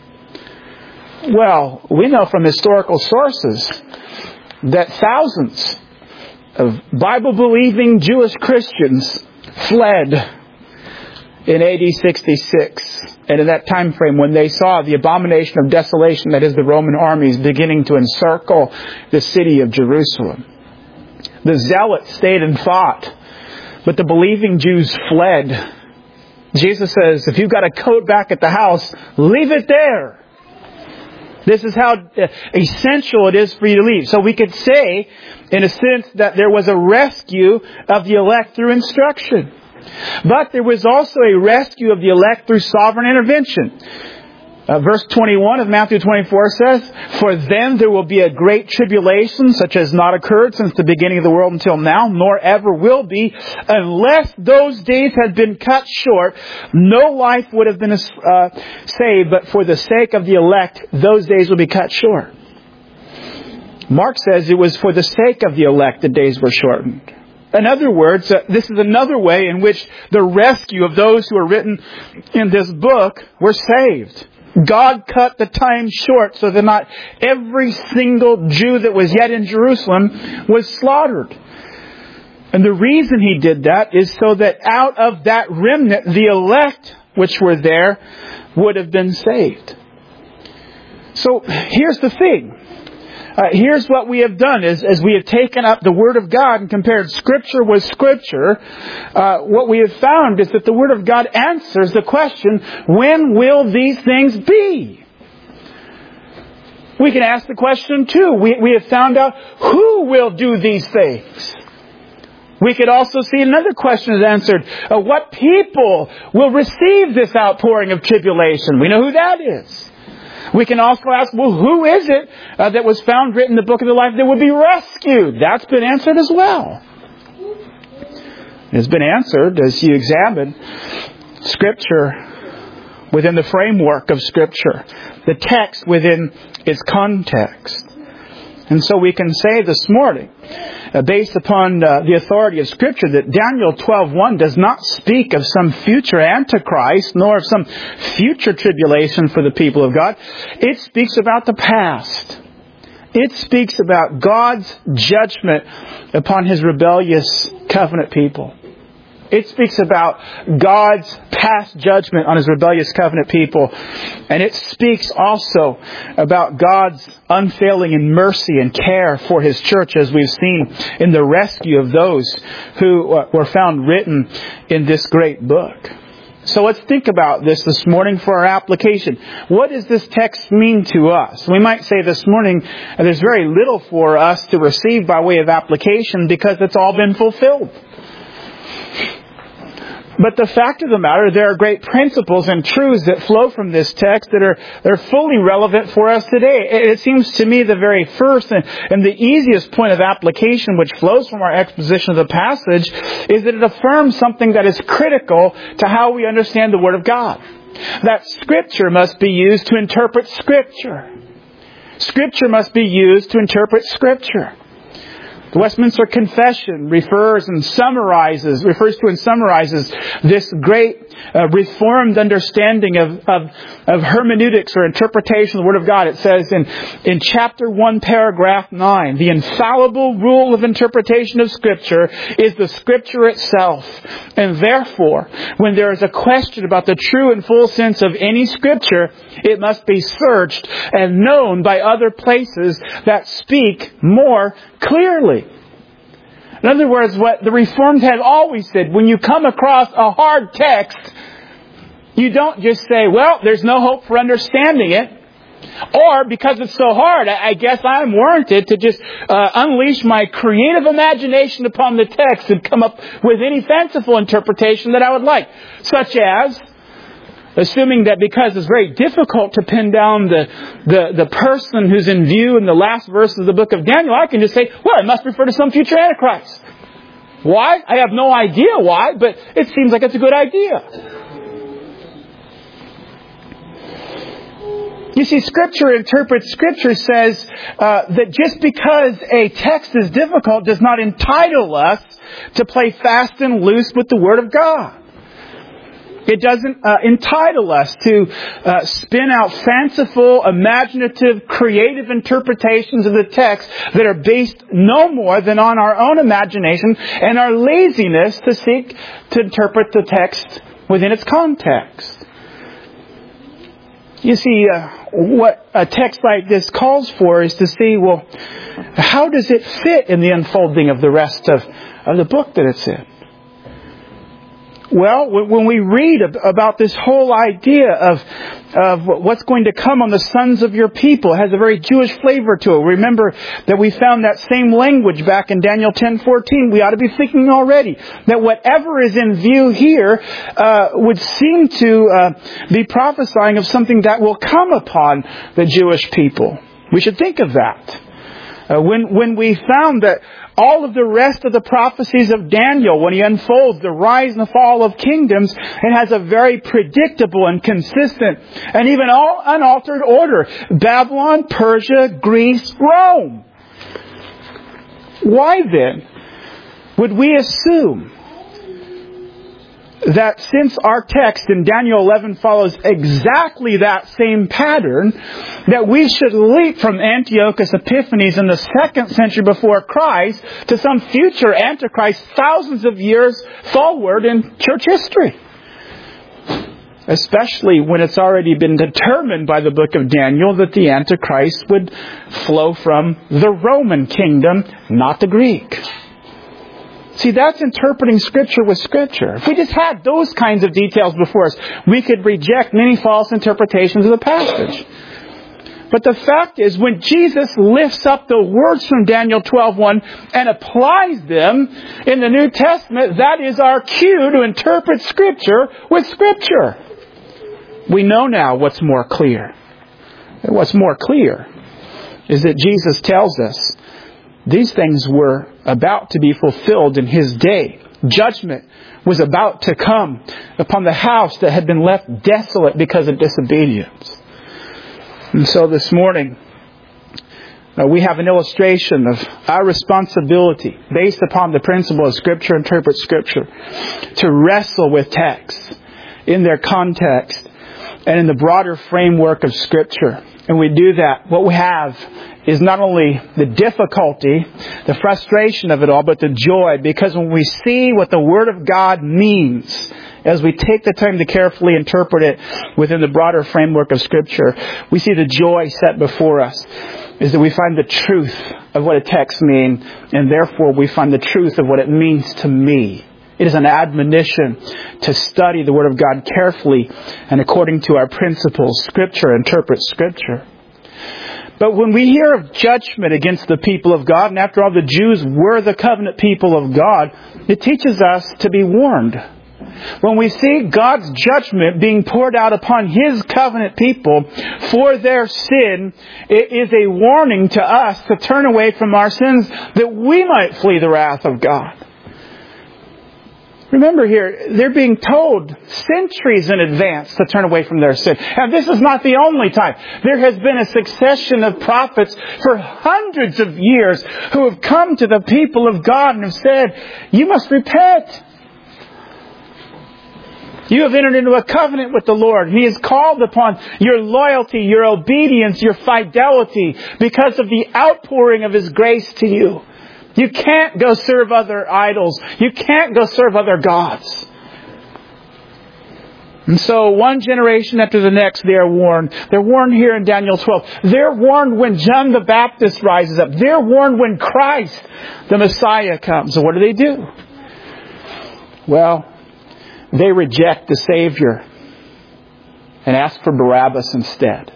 Well, we know from historical sources that thousands of Bible-believing Jewish Christians fled in A D sixty-six. And in that time frame, when they saw the abomination of desolation, that is the Roman armies beginning to encircle the city of Jerusalem. The zealots stayed and fought, but the believing Jews fled. Jesus says, if you've got a coat back at the house, leave it there. This is how essential it is for you to leave. So we could say, in a sense, that there was a rescue of the elect through instruction. But there was also a rescue of the elect through sovereign intervention. Uh, verse twenty-one of Matthew twenty-four says, for then there will be a great tribulation, such as not occurred since the beginning of the world until now, nor ever will be, unless those days had been cut short. No life would have been uh, saved, but for the sake of the elect, those days will be cut short. Mark says it was for the sake of the elect the days were shortened. In other words, uh, this is another way in which the rescue of those who are written in this book were saved. God cut the time short so that not every single Jew that was yet in Jerusalem was slaughtered. And the reason He did that is so that out of that remnant, the elect which were there would have been saved. So here's the thing. Uh, here's what we have done is, as we have taken up the Word of God and compared Scripture with Scripture, uh, what we have found is that the Word of God answers the question, when will these things be? We can ask the question too. We, we have found out who will do these things. We could also see another question is answered. Uh, what people will receive this outpouring of tribulation? We know who that is. We can also ask, well, who is it uh, that was found written in the book of the life that would be rescued? That's been answered as well. It has been answered as you examine Scripture within the framework of Scripture, the text within its context. And so we can say this morning, uh, based upon uh, the authority of Scripture, that Daniel twelve one does not speak of some future Antichrist, nor of some future tribulation for the people of God. It speaks about the past. It speaks about God's judgment upon His rebellious covenant people. It speaks about God's past judgment on His rebellious covenant people. And it speaks also about God's unfailing in mercy and care for His church, as we've seen in the rescue of those who were found written in this great book. So let's think about this this morning for our application. What does this text mean to us? We might say this morning there's very little for us to receive by way of application because it's all been fulfilled. But the fact of the matter, there are great principles and truths that flow from this text that are they're fully relevant for us today. It seems to me the very first and, and the easiest point of application which flows from our exposition of the passage is that it affirms something that is critical to how we understand the Word of God. That Scripture must be used to interpret Scripture. Scripture must be used to interpret Scripture. The Westminster Confession refers and summarizes, refers to and summarizes this great uh, reformed understanding of, of, of hermeneutics or interpretation of the Word of God. It says in, in chapter one, paragraph nine, the infallible rule of interpretation of Scripture is the Scripture itself. And therefore, when there is a question about the true and full sense of any Scripture, it must be searched and known by other places that speak more clearly. In other words, what the Reformed have always said, when you come across a hard text, you don't just say, well, there's no hope for understanding it. Or, because it's so hard, I guess I'm warranted to just uh, unleash my creative imagination upon the text and come up with any fanciful interpretation that I would like. Such as, assuming that because it's very difficult to pin down the, the, the person who's in view in the last verse of the book of Daniel, I can just say, well, it must refer to some future Antichrist. Why? I have no idea why, but it seems like it's a good idea. You see, Scripture interprets Scripture says uh, that just because a text is difficult does not entitle us to play fast and loose with the Word of God. It doesn't uh, entitle us to uh, spin out fanciful, imaginative, creative interpretations of the text that are based no more than on our own imagination and our laziness to seek to interpret the text within its context. You see, uh, what a text like this calls for is to see, well, how does it fit in the unfolding of the rest of, of the book that it's in? Well, when we read about this whole idea of, of what's going to come on the sons of your people, it has a very Jewish flavor to it. Remember that we found that same language back in Daniel ten fourteen. We ought to be thinking already that whatever is in view here uh, would seem to uh, be prophesying of something that will come upon the Jewish people. We should think of that. Uh, when when we found that all of the rest of the prophecies of Daniel, when he unfolds the rise and the fall of kingdoms, it has a very predictable and consistent and even all unaltered order. Babylon, Persia, Greece, Rome. Why then would we assume that since our text in Daniel eleven follows exactly that same pattern, that we should leap from Antiochus Epiphanes in the second century before Christ to some future Antichrist thousands of years forward in church history? Especially when it's already been determined by the book of Daniel that the Antichrist would flow from the Roman kingdom, not the Greek. See, that's interpreting Scripture with Scripture. If we just had those kinds of details before us, we could reject many false interpretations of the passage. But the fact is, when Jesus lifts up the words from Daniel twelve one and applies them in the New Testament, that is our cue to interpret Scripture with Scripture. We know now what's more clear. And what's more clear is that Jesus tells us these things were about to be fulfilled in His day. Judgment was about to come upon the house that had been left desolate because of disobedience. And so this morning, uh, we have an illustration of our responsibility based upon the principle of Scripture, interpret Scripture, to wrestle with texts in their context and in the broader framework of Scripture. And we do that. What we have is not only the difficulty, the frustration of it all, but the joy. Because when we see what the Word of God means, as we take the time to carefully interpret it within the broader framework of Scripture, we see the joy set before us is that we find the truth of what a text means, and therefore we find the truth of what it means to me. It is an admonition to study the Word of God carefully and according to our principles. Scripture interprets Scripture. But when we hear of judgment against the people of God, and after all the Jews were the covenant people of God, it teaches us to be warned. When we see God's judgment being poured out upon His covenant people for their sin, it is a warning to us to turn away from our sins that we might flee the wrath of God. Remember here, they're being told centuries in advance to turn away from their sin. And this is not the only time. There has been a succession of prophets for hundreds of years who have come to the people of God and have said, you must repent. You have entered into a covenant with the Lord. He has called upon your loyalty, your obedience, your fidelity because of the outpouring of His grace to you. You can't go serve other idols. You can't go serve other gods. And so one generation after the next, they are warned. They're warned here in Daniel twelve. They're warned when John the Baptist rises up. They're warned when Christ, the Messiah, comes. So what do they do? Well, they reject the Savior and ask for Barabbas instead.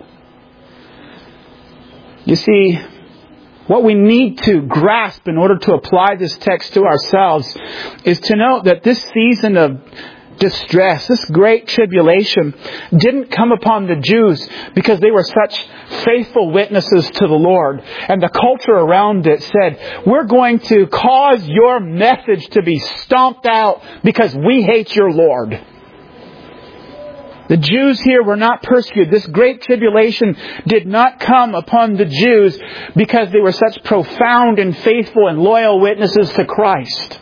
You see, what we need to grasp in order to apply this text to ourselves is to note that this season of distress, this great tribulation, didn't come upon the Jews because they were such faithful witnesses to the Lord. And the culture around it said, we're going to cause your message to be stomped out because we hate your Lord. The Jews here were not persecuted. This great tribulation did not come upon the Jews because they were such profound and faithful and loyal witnesses to Christ.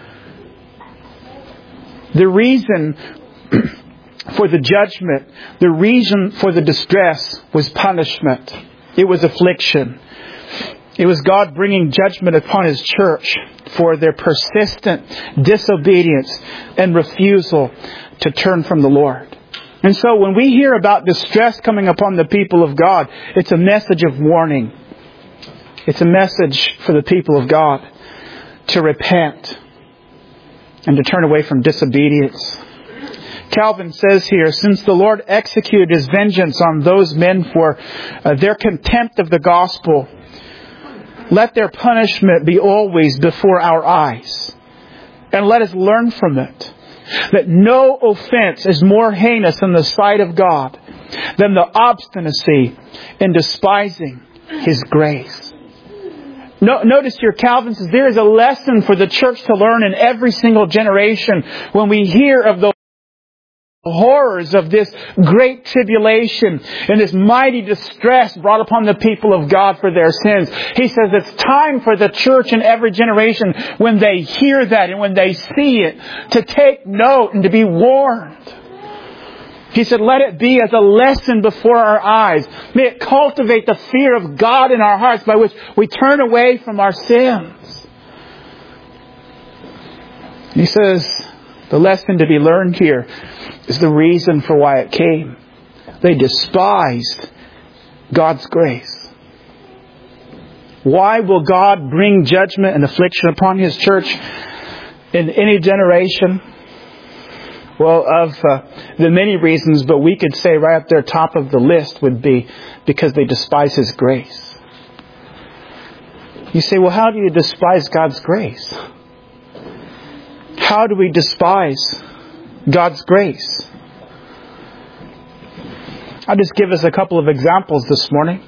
The reason for the judgment, the reason for the distress was punishment. It was affliction. It was God bringing judgment upon His church for their persistent disobedience and refusal to turn from the Lord. And so when we hear about distress coming upon the people of God, it's a message of warning. It's a message for the people of God to repent and to turn away from disobedience. Calvin says here, since the Lord executed His vengeance on those men for uh, their contempt of the gospel, let their punishment be always before our eyes. And let us learn from it that no offense is more heinous in the sight of God than the obstinacy in despising His grace. No, notice here, Calvin says there is a lesson for the church to learn in every single generation when we hear of the horrors of this great tribulation and this mighty distress brought upon the people of God for their sins. He says it's time for the church in every generation, when they hear that and when they see it, to take note and to be warned. He said, let it be as a lesson before our eyes. May it cultivate the fear of God in our hearts by which we turn away from our sins. He says, the lesson to be learned here is the reason for why it came. They despised God's grace. Why will God bring judgment and affliction upon His church in any generation? Well, of uh, the many reasons, but we could say right up there, top of the list would be because they despise His grace. You say, well, how do you despise God's grace? How do we despise God's grace? I'll just give us a couple of examples this morning.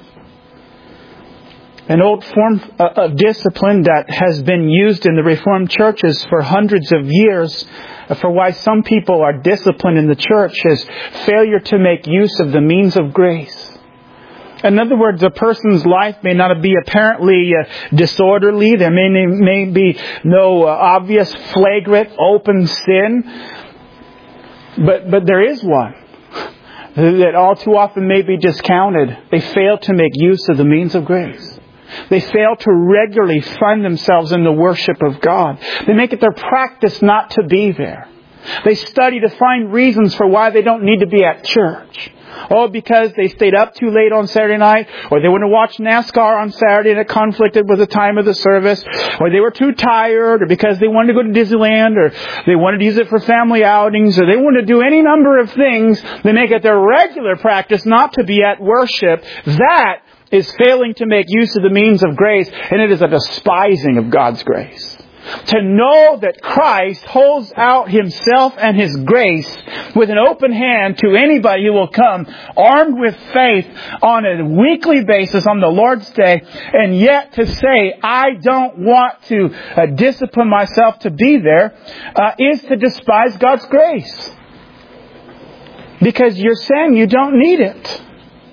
An old form of discipline that has been used in the Reformed churches for hundreds of years for why some people are disciplined in the church is failure to make use of the means of grace. In other words, a person's life may not be apparently uh, disorderly. There may, may be no uh, obvious, flagrant, open sin. But, but there is one that all too often may be discounted. They fail to make use of the means of grace. They fail to regularly find themselves in the worship of God. They make it their practice not to be there. They study to find reasons for why they don't need to be at church. Oh, because they stayed up too late on Saturday night, or they want to watch NASCAR on Saturday and it conflicted with the time of the service, or they were too tired, or because they wanted to go to Disneyland, or they wanted to use it for family outings, or they want to do any number of things. They make it their regular practice not to be at worship. That is failing to make use of the means of grace, and it is a despising of God's grace. To know that Christ holds out Himself and His grace with an open hand to anybody who will come armed with faith on a weekly basis on the Lord's Day, and yet to say, I don't want to uh, discipline myself to be there, uh, is to despise God's grace. Because you're saying you don't need it.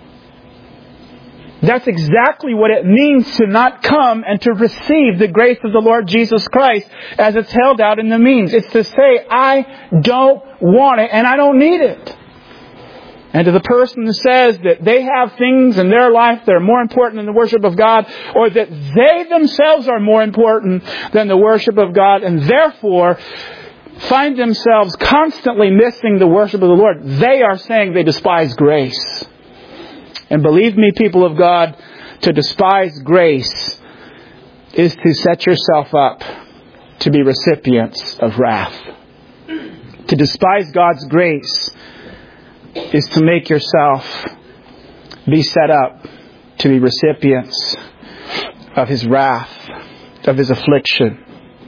That's exactly what it means to not come and to receive the grace of the Lord Jesus Christ as it's held out in the means. It's to say, I don't want it and I don't need it. And to the person who says that they have things in their life that are more important than the worship of God, or that they themselves are more important than the worship of God, and therefore find themselves constantly missing the worship of the Lord, they are saying they despise grace. And believe me, people of God, to despise grace is to set yourself up to be recipients of wrath. To despise God's grace is to make yourself be set up to be recipients of His wrath, of His affliction.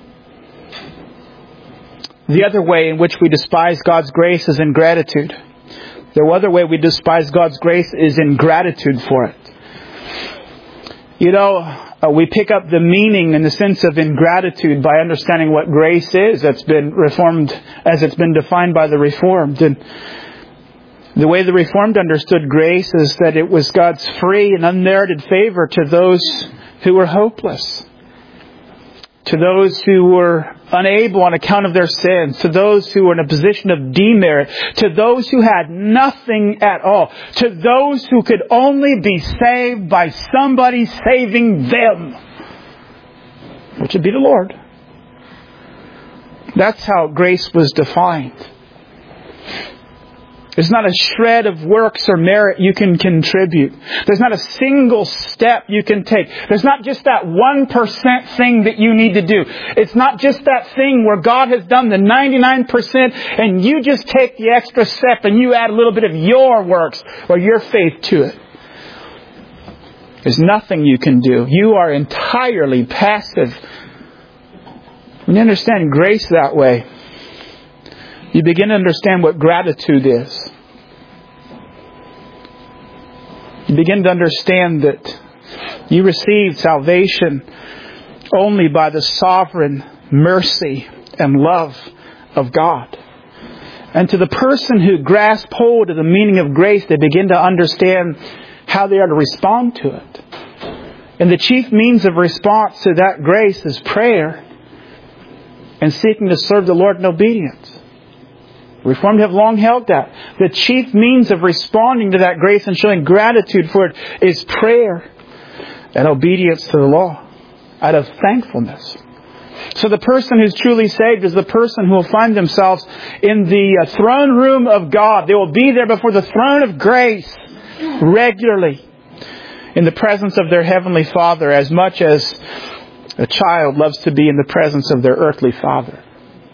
The other way in which we despise God's grace is ingratitude. The other way we despise God's grace is ingratitude for it. You know, uh, we pick up the meaning in the sense of ingratitude by understanding what grace is. That's been reformed as it's been defined by the Reformed. And the way the Reformed understood grace is that it was God's free and unmerited favor to those who were hopeless, to those who were unable on account of their sins, to those who were in a position of demerit, to those who had nothing at all, to those who could only be saved by somebody saving them, which would be the Lord. That's how grace was defined. There's not a shred of works or merit you can contribute. There's not a single step you can take. There's not just that one percent thing that you need to do. It's not just that thing where God has done the ninety-nine percent and you just take the extra step and you add a little bit of your works or your faith to it. There's nothing you can do. You are entirely passive. When you understand grace that way, you begin to understand what gratitude is. You begin to understand that you receive salvation only by the sovereign mercy and love of God. And to the person who grasps hold of the meaning of grace, they begin to understand how they are to respond to it. And the chief means of response to that grace is prayer and seeking to serve the Lord in obedience. Reformed have long held that. The chief means of responding to that grace and showing gratitude for it is prayer and obedience to the law out of thankfulness. So the person who's truly saved is the person who will find themselves in the throne room of God. They will be there before the throne of grace regularly in the presence of their Heavenly Father, as much as a child loves to be in the presence of their earthly father.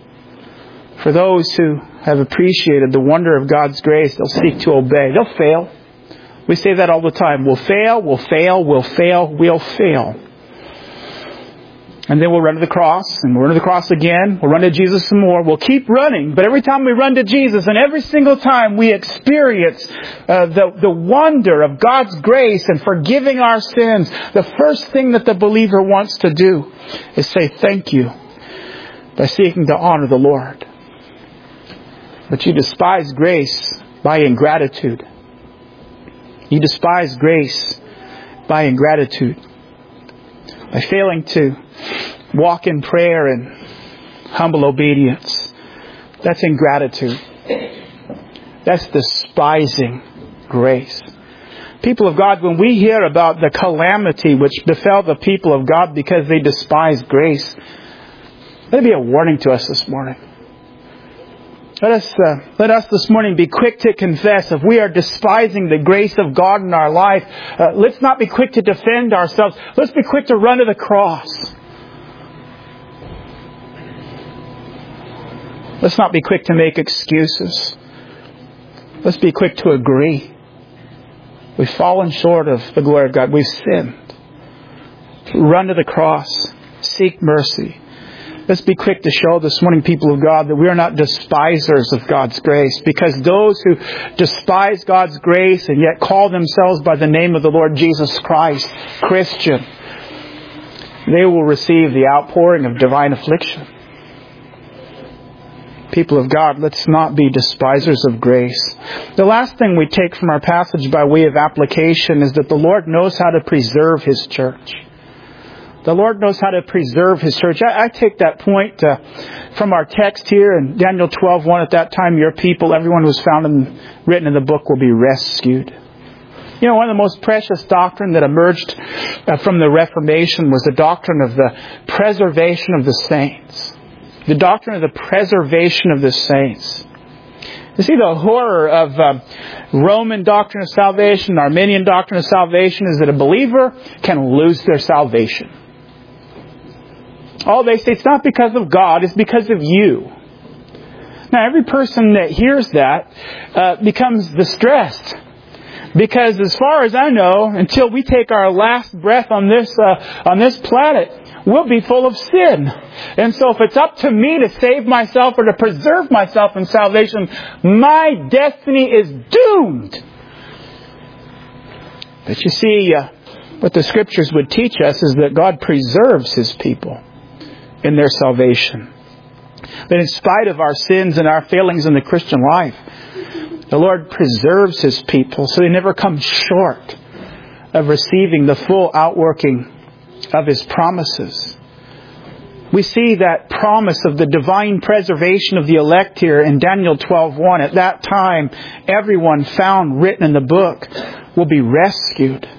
For those who have appreciated the wonder of God's grace, they'll seek to obey. They'll fail. We say that all the time. We'll fail, we'll fail, we'll fail, we'll fail. And then we'll run to the cross, and we'll run to the cross again. We'll run to Jesus some more. We'll keep running. But every time we run to Jesus, and every single time we experience uh, the, the wonder of God's grace and forgiving our sins, the first thing that the believer wants to do is say thank you by seeking to honor the Lord. But you despise grace by ingratitude. You despise grace by ingratitude. By failing to walk in prayer and humble obedience. That's ingratitude. That's despising grace. People of God, when we hear about the calamity which befell the people of God because they despised grace, let it be a warning to us this morning. Let us, uh, let us this morning be quick to confess if we are despising the grace of God in our life. Uh, let's not be quick to defend ourselves. Let's be quick to run to the cross. Let's not be quick to make excuses. Let's be quick to agree. We've fallen short of the glory of God. We've sinned. Run to the cross. Seek mercy. Let's be quick to show this morning, people of God, that we are not despisers of God's grace. Because those who despise God's grace and yet call themselves by the name of the Lord Jesus Christ Christian, they will receive the outpouring of divine affliction. People of God, let's not be despisers of grace. The last thing we take from our passage by way of application is that the Lord knows how to preserve His church. The Lord knows how to preserve His church. I, I take that point uh, from our text here in Daniel twelve one. At that time, your people, everyone who was found and written in the book, will be rescued. You know, one of the most precious doctrine that emerged uh, from the Reformation was the doctrine of the preservation of the saints. The doctrine of the preservation of the saints. You see, the horror of uh, Roman doctrine of salvation, Arminian doctrine of salvation, is that a believer can lose their salvation. Oh, they say it's not because of God, it's because of you. Now, every person that hears that uh, becomes distressed. Because as far as I know, until we take our last breath on this uh, on this planet, we'll be full of sin. And so if it's up to me to save myself or to preserve myself in salvation, my destiny is doomed. But you see, uh, what the Scriptures would teach us is that God preserves His people in their salvation. That in spite of our sins and our failings in the Christian life, the Lord preserves His people so they never come short of receiving the full outworking of His promises. We see that promise of the divine preservation of the elect here in Daniel twelve one. At that time, everyone found written in the book will be rescued.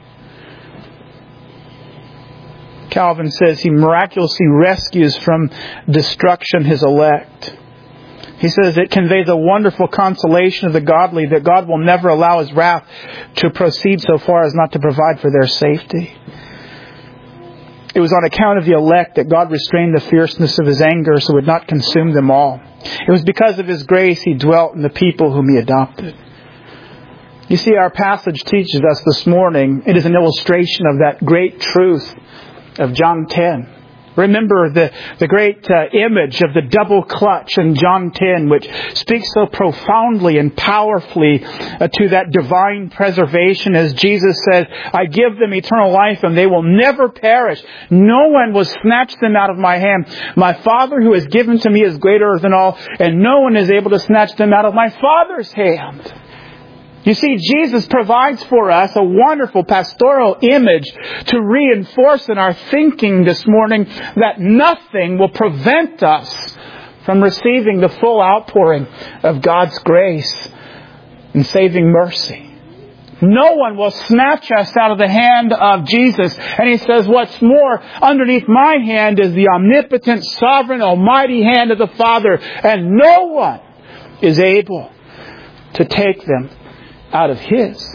Calvin says He miraculously rescues from destruction His elect. He says it conveys a wonderful consolation of the godly that God will never allow His wrath to proceed so far as not to provide for their safety. It was on account of the elect that God restrained the fierceness of His anger so it would not consume them all. It was because of His grace He dwelt in the people whom He adopted. You see, our passage teaches us this morning, it is an illustration of that great truth of John ten. Remember the, the great uh, image of the double clutch in John ten, which speaks so profoundly and powerfully uh, to that divine preservation, as Jesus says, I give them eternal life and they will never perish. No one will snatch them out of my hand. My Father who has given to me is greater than all, and no one is able to snatch them out of my Father's hand. You see, Jesus provides for us a wonderful pastoral image to reinforce in our thinking this morning that nothing will prevent us from receiving the full outpouring of God's grace and saving mercy. No one will snatch us out of the hand of Jesus. And He says, what's more, underneath my hand is the omnipotent, sovereign, almighty hand of the Father. And no one is able to take them out of His.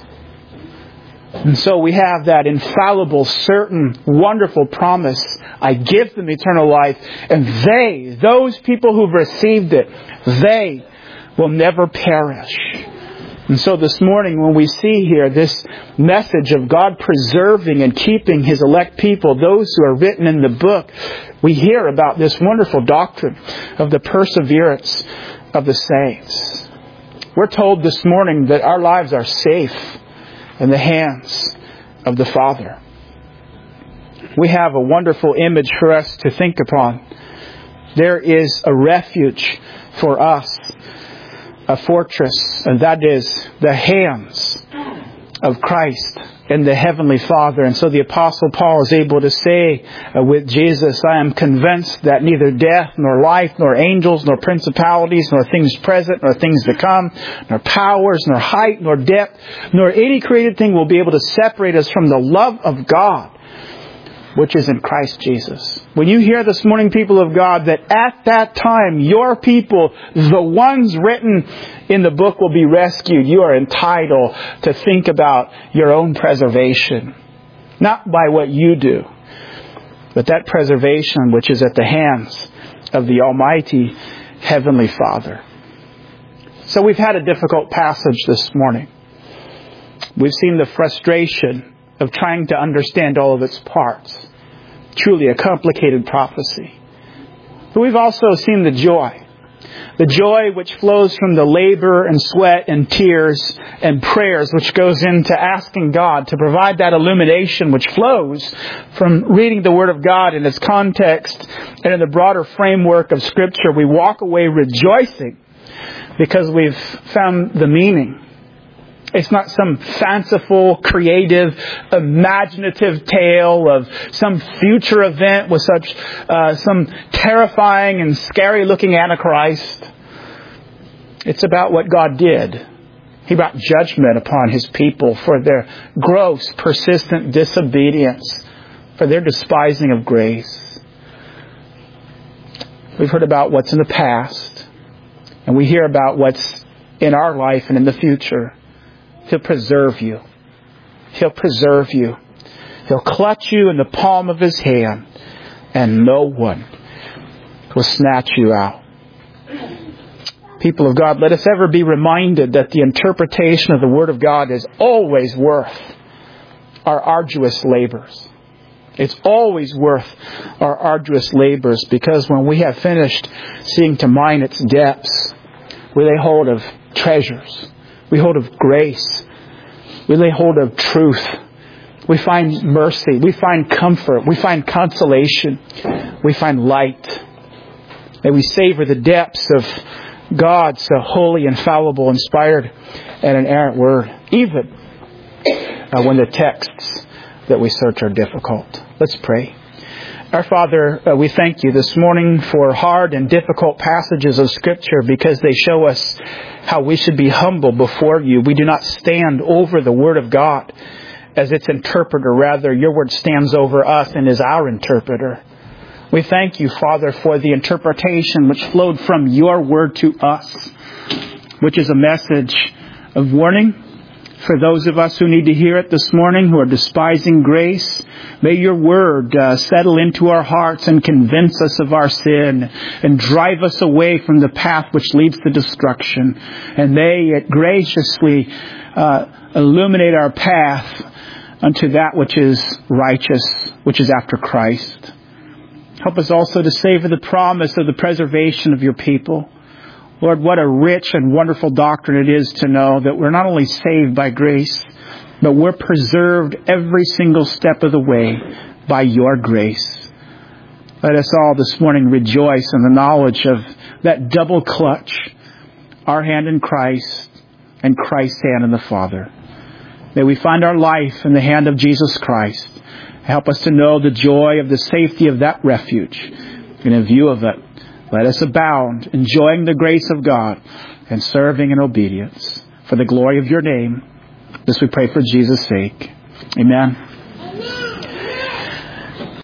And so we have that infallible, certain, wonderful promise. I give them eternal life. And they, those people who've received it, they will never perish. And so this morning when we see here this message of God preserving and keeping His elect people, those who are written in the book, we hear about this wonderful doctrine of the perseverance of the saints. We're told this morning that our lives are safe in the hands of the Father. We have a wonderful image for us to think upon. There is a refuge for us, a fortress, and that is the hands of Christ and the Heavenly Father. And so the Apostle Paul is able to say uh, with Jesus, I am convinced that neither death, nor life, nor angels, nor principalities, nor things present, nor things to come, nor powers, nor height, nor depth, nor any created thing will be able to separate us from the love of God, which is in Christ Jesus. When you hear this morning, people of God, that at that time, your people, the ones written in the book, will be rescued, you are entitled to think about your own preservation. Not by what you do, but that preservation which is at the hands of the Almighty Heavenly Father. So we've had a difficult passage this morning. We've seen the frustration of trying to understand all of its parts. Truly a complicated prophecy. But we've also seen the joy. The joy which flows from the labor and sweat and tears and prayers which goes into asking God to provide that illumination which flows from reading the Word of God in its context and in the broader framework of Scripture. We walk away rejoicing because we've found the meaning. It's not some fanciful, creative, imaginative tale of some future event with such uh, some terrifying and scary-looking Antichrist. It's about what God did. He brought judgment upon His people for their gross, persistent disobedience, for their despising of grace. We've heard about what's in the past, and we hear about what's in our life and in the future. He'll preserve you. He'll preserve you. He'll clutch you in the palm of His hand, and no one will snatch you out. People of God, let us ever be reminded that the interpretation of the Word of God is always worth our arduous labors. It's always worth our arduous labors, because when we have finished seeking to mine its depths, we lay hold of treasures. We hold of grace. We lay hold of truth. We find mercy. We find comfort. We find consolation. We find light. May we savor the depths of God's holy, infallible, inspired, and inerrant Word, even uh, when the texts that we search are difficult. Let's pray. Our Father, uh, we thank You this morning for hard and difficult passages of Scripture, because they show us how we should be humble before You. We do not stand over the Word of God as its interpreter. Rather, Your Word stands over us and is our interpreter. We thank You, Father, for the interpretation which flowed from Your Word to us, which is a message of warning for those of us who need to hear it this morning, who are despising grace. May Your Word uh, settle into our hearts and convince us of our sin and drive us away from the path which leads to destruction. And may it graciously uh, illuminate our path unto that which is righteous, which is after Christ. Help us also to savor the promise of the preservation of Your people. Lord, what a rich and wonderful doctrine it is to know that we're not only saved by grace, but we're preserved every single step of the way by Your grace. Let us all this morning rejoice in the knowledge of that double clutch, our hand in Christ and Christ's hand in the Father. May we find our life in the hand of Jesus Christ. Help us to know the joy of the safety of that refuge. And in view of it, let us abound, enjoying the grace of God and serving in obedience. For the glory of Your name, this we pray for Jesus' sake. Amen.